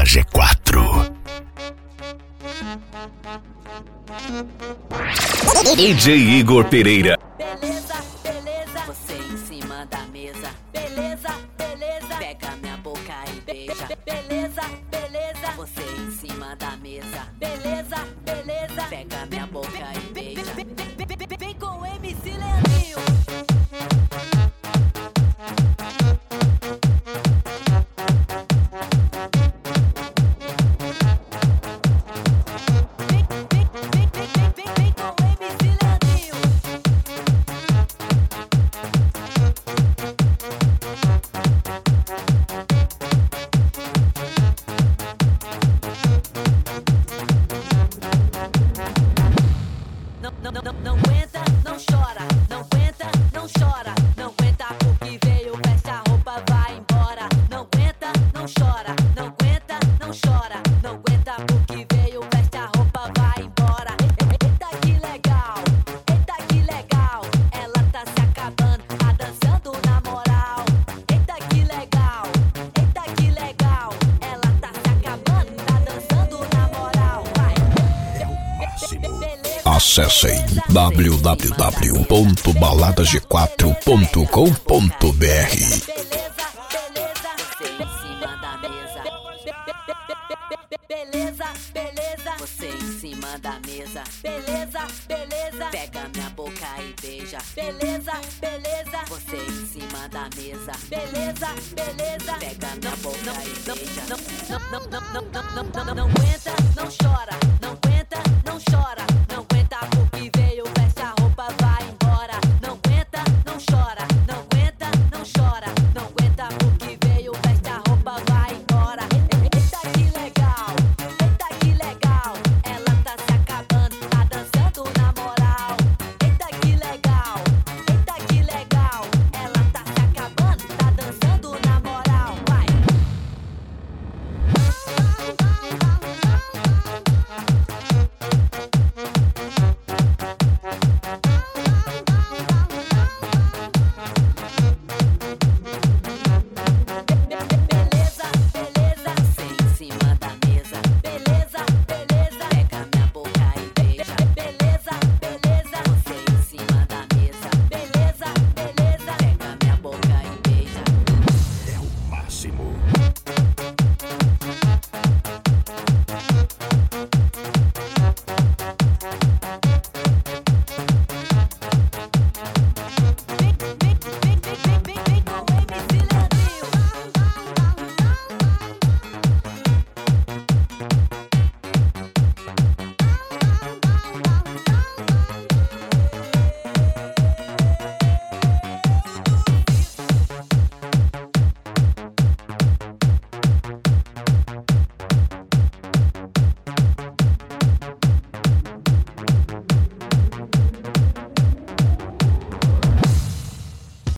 G4. DJ Igor Pereira. Beleza, beleza, você em cima da mesa. Beleza, beleza, pega minha boca e beija. Beleza, beleza, você em cima da mesa. Beleza, beleza, pega minha boca e beija. Vem com o MC Leandrinho. Não aguenta, não chora, não aguenta, não chora, não aguenta porque veio, veste a roupa, vai embora. Não aguenta, não chora, não aguenta, não chora, não aguenta porque veio, veste a roupa, vai embora. Eita que legal, ela tá se acabando, tá dançando na moral. Eita que legal, ela tá se acabando, tá dançando na moral. Vai. Acessem www.baladag4.com.br. Beleza, beleza, você em cima da mesa. Beleza, beleza, pega minha boca e beija. Beleza, beleza, você em cima da mesa. Beleza, beleza, pega minha boca e beija. Não aguenta, não chora.